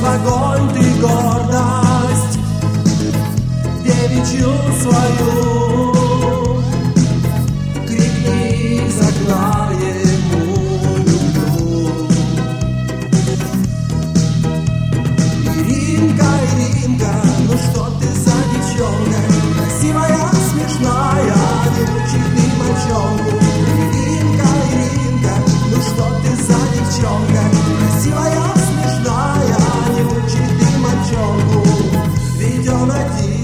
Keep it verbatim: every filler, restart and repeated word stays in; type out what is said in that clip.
в огонь ты гордость девичью свою. Крикни из окна ему люблю. Иринка, Иринка, ну что ты за девчонка? Красивая, смешная, не учит ты мальчонку. Иринка, Иринка, ну что ты за девчонка? Красивая, смешная, не учит ты мальчонку. Ведь он один